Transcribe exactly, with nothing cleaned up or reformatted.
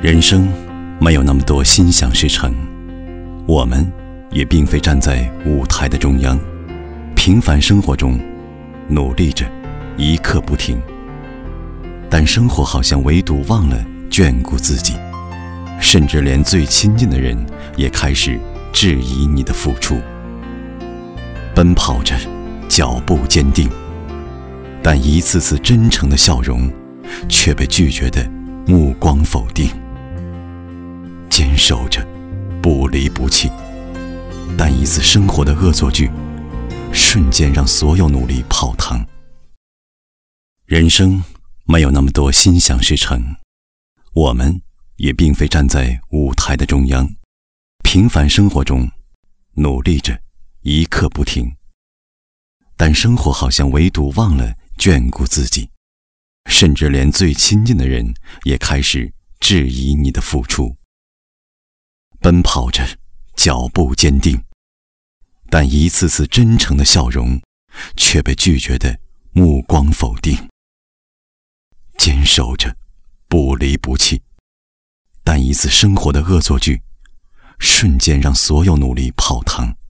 人生没有那么多心想事成，我们也并非站在舞台的中央，平凡生活中努力着，一刻不停。但生活好像唯独忘了眷顾自己，甚至连最亲近的人也开始质疑你的付出。奔跑着，脚步坚定，但一次次真诚的笑容却被拒绝的目光否定。坚守着，不离不弃，但一次生活的恶作剧瞬间让所有努力泡汤。人生没有那么多心想事成，我们也并非站在舞台的中央，平凡生活中努力着，一刻不停。但生活好像唯独忘了眷顾自己，甚至连最亲近的人也开始质疑你的付出。奔跑着，脚步坚定，但一次次真诚的笑容却被拒绝的目光否定。坚守着，不离不弃，但一次生活的恶作剧瞬间让所有努力泡汤。